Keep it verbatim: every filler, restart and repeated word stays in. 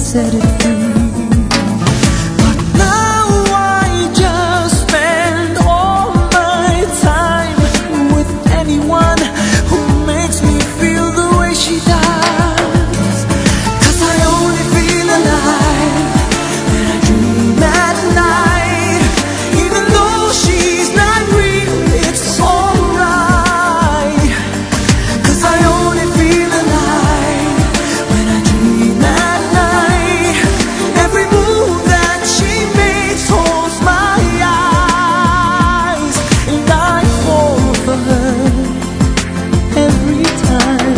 set it free. But now I just spend all my time with anyone who makes me feel the way she does. 'Cause I only feel alive when I dream at night. Even though she's not real, it's alright. 'Cause I only feel alive when I dream at night. Every move that she makes holds my eyes, and I fall for her every time.